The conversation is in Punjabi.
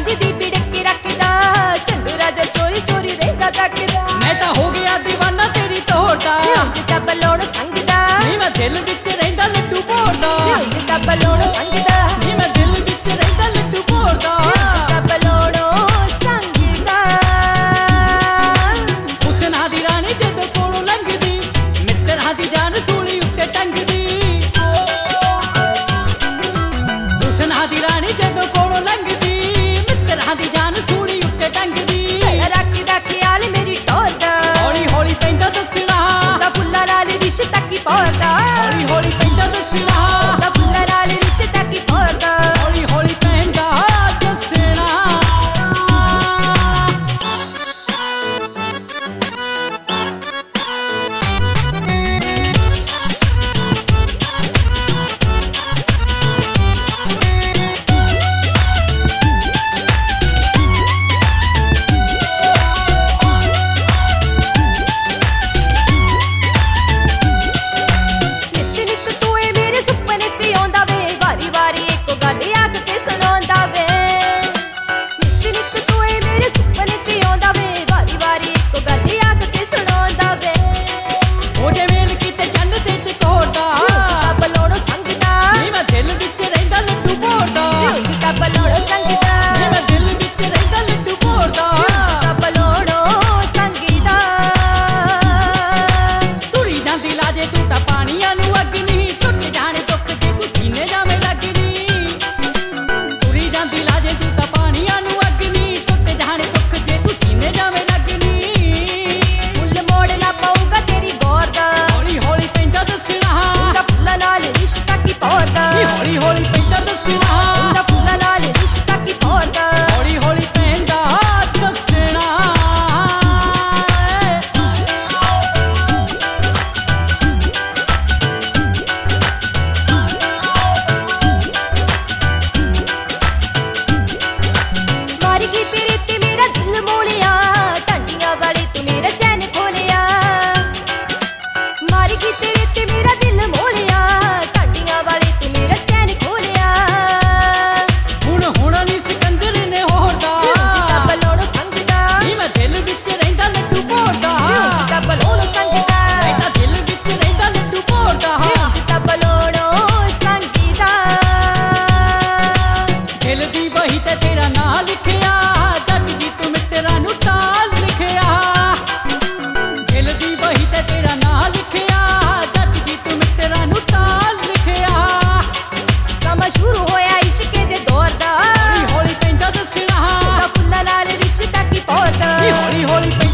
चांदी दी बिड़क के रखदा चंदरा जो चोरी चोरी रहंदा तकदा मैं तां हो गया दीवाना तेरी तोड़दा ਉਂਝ ਤਾਂ ਬਲੋਣ ਸੰਗਦਾ ਨੀ ਮੈਂ ਦਿਲ ਵਿੱਚ ਰਹਿੰਦਾ ਲੱਡੂ ਭੋਰਦਾ ਉਂਝ ਤਾਂ ਬਲੋਣ ਸੰਗਦਾ ਨੀ ਮੈਂ ਦਿਲ ਵਿੱਚ ਰਹਿੰਦਾ ਲੱਡੂ ਭੋਰਦਾ ਉਂਝ ਤਾਂ ਬਲੋਣ ਸੰਗਦਾ ਹੁਸਨਾ ਦੀ ਰਾਣੀ ਜਦੋਂ ਕੋਲੋਂ ਲੰਘਦੀ ਮਿੱਤਰਾਂ ਦੀ ਜਾਨ ਸੂਲੀ ਉੱਤੇ ਟੰਗਦੀ ਹੁਸਨਾ ਦੀ ਰਾਣੀ ਜਦੋਂ ਕੋਲੋਂ ਲੰਘਦੀ ਮਿੱਤਰਾਂ ਦੀ ਜਾਨ ਸੂਲੀ ਉੱਤੇ ਟੰਗਦੀ ਰੱਖਦਾ ਖਿਆਲ ਮੇਰੀ ਟੋਰ ਦਾ ਹੌਲੀ ਹੌਲੀ ਪੈਂਦਾ ਦੱਸਣਾ ਦਾ ਫੁੱਲਾਂ ਨਾਲ ਰਿਸ਼ਤਾ ਕੀ ਪੌੜਦਾ ਹੌਲੀ ਹੌਲੀ ਪੈਂਦਾ ਦੱਸਣਾ ਦਾ ਫੁੱਲਾਂ ਨਾਲ ਰਿਸ਼ਤਾ ਕੀ ਪੌੜਦਾ ਹੌਲੀ ਹੌਲੀ ਪੈਂਦਾ ਦੱਸਣਾ ਹੌਲੀ ਹੌਲੀ ਪੈਂਦਾ ਦੱਸਣਾ ਦਾ ਫੁੱਲਾਂ ਨਾਲ ਰਿਸ਼ਤਾ ਕੀ ਪੌੜਦਾ ਹੌਲੀ ਹੌਲੀ ਪੈਂਦਾ ਦੱਸਣਾ ਮਾਰੀ ਗਈ ਤੇਰੇ ਤੇ ਮੇਰਾ ਦਿਲ ਮੋਲਿਆ ਟਾਂਡੀਆਂ ਵਾਲੀ ਤੂੰ ਮੇਰਾ ਚੈਨ ਖੋਲਿਆ ਮਾਰੀ ਗਈ ਤੇਰੇ ਤੇ ਮੇਰਾ ਦਿਲ ਮੋਲਿਆ ਟਾਂਡੀਆਂ ਵਾਲੀ ਤੂੰ ਮੇਰਾ ਚੈਨ ਖੋਲਿਆ ਹੁਣ ਨੀ ਸਿਕੰਦਰ ਨੇ ਹੋਰਦਾ ਜਿੱਦਾਂ ਬਲੋਣ ਸੰਗਦਾ ਨੀ ਮੈਂ ਦਿਲ ਵਿੱਚ ਰਹਿੰਦਾ ਲੱਡੂ ਭੋਰਦਾ ਜਿੱਦਾਂ ਬਲੋਣ ਸੰਗਦਾ ਮੈਂ ਤਾਂ ਦਿਲ ਵਿੱਚ ਰਹਿੰਦਾ ਲੱਡੂ ਭੋਰਦਾ ਜਿੱਦਾਂ ਬਲੋਣ ਸੰਗਦਾ ਦਿਲ ਦੀ ਵਹੀ ਤੇ ਤੇਰਾ ਨਾਂ ਲਿਖਿਆ ਜੱਜ ਦੀ ਤੂੰ ਮਿੱਤਰਾਂ ਨੂੰ ਟਾਲ ਲਿਖਿਆ ਦਿਲ ਦੀ ਵਹੀ ਤੇ ਤੇਰਾ ਨਾਂ ਲਿਖਿਆ ਜੱਜ ਦੀ ਤੂੰ ਮਿੱਤਰਾਂ ਨੂੰ ਟਾਲ ਲਿਖਿਆ ਸਮਾਂ ਸ਼ੁਰੂ ਹੋਇਆ ਇਸ਼ਕੇ ਦੇ ਦੌਰ ਦਾ ਹੌਲੀ ਹੌਲੀ ਪੈਂਦਾ ਦੱਸਣਾ ਦਾ ਫੁੱਲਾਂ ਨਾਲ ਰਿਸ਼ਤਾ ਕੀ ਪੌੜਦਾ ਹੌਲੀ ਹੌਲੀ